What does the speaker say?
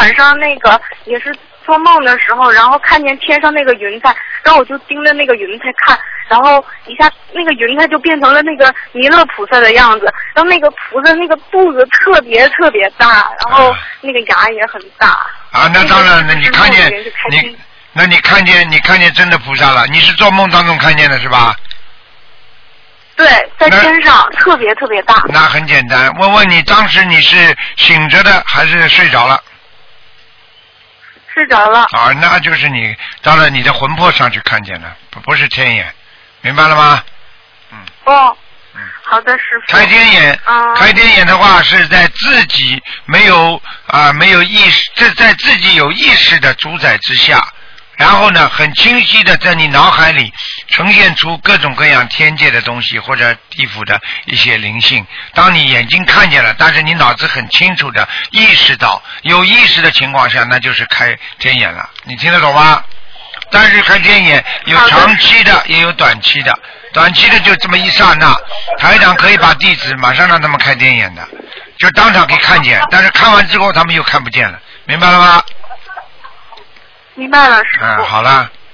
晚上那个也是做梦的时候，然后看见天上那个云彩，然后我就盯着那个云彩看，然后一下那个云彩就变成了那个弥勒菩萨的样子，然后那个菩萨那个肚子特别特别大，然后那个牙也很大。 啊，那当然了，你看见你看见真的菩萨了，你是做梦当中看见的是吧？ 对，在天上特别特别大。 那很简单，问问你当时你是醒着的还是睡着了？ 睡着了。 啊，那就是你到了你的魂魄上去看见了，不是天眼，明白了吗？ 哦。好的，师傅。 开天眼，开天眼的话是在自己没有意识，这在自己有意识的主宰之下，然后呢，很清晰的在你脑海里呈现出各种各样天界的东西或者地府的一些灵性。当你眼睛看见了，但是你脑子很清楚的意识到，有意识的情况下，那就是开天眼了。你听得懂吗？但是开天眼有长期的，也有短期的。短期的就这么一刹那，台长可以把弟子马上让他们开天眼的，就当场可以看见，但是看完之后他们又看不见了，明白了吗？ 明白了，师傅。 好了。